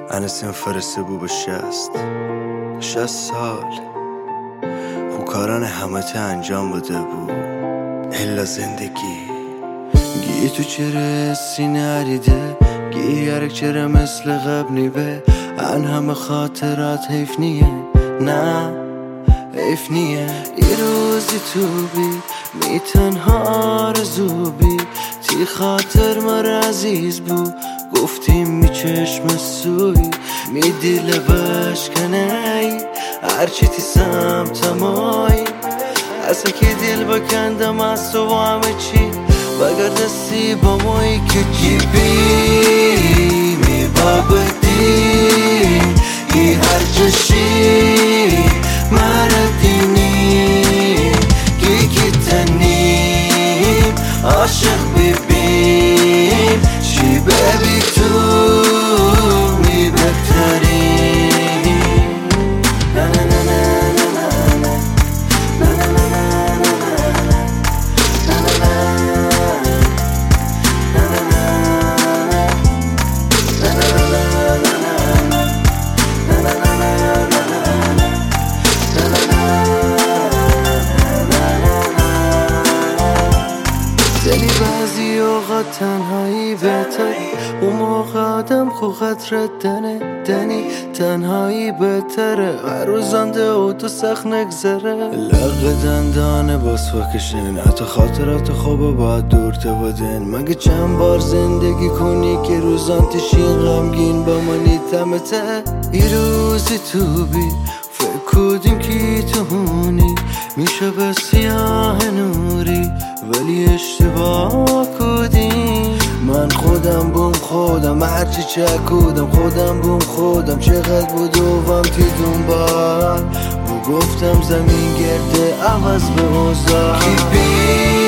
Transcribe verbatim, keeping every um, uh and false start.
انا فرسته بو به شست شست سال خو کاران همه ته انجام بده بو الا زندگی گی تو چرا سینه عریده گی یرک چرا مثل قبل نیبه ان همه خاطرات حیف نیه نه حیف نیه یه روزی تو بی می تنها آرزو بی تی خاطر مرا عزیز بو گفتیم می چشم سوی می دیل بشکنی هرچی تی سمتمای اصلا که دل بکندم از تو و همه چی بگر دستی با مایی که کی بی می بابدی ای هر جشی مردینی کی کی تنیم عاشق ببین چی ببی تو می بهترین نه نه نه نه دلی بعضی اوقات تنهایی بهتری اون موقع آدم خو خطرت دنه دنی تنهایی بهتره هر روز آنده او تو سخت نگذره لغ دندانه باز فکشن حتی خاطرات خوبه باید دور تو بدن مگه چند بار زندگی کنی که روزان تشین غمگین با منی تمته ای روزی تو بی فکر کدیم که تو هونی میشه به سیاه نوری ولی اشتباه کدیم من خودم بوم خودم هرچی چکودم خودم بوم خودم چقدر بود و تی دنبال و گفتم زمین گرده عوض به اوزا کی بی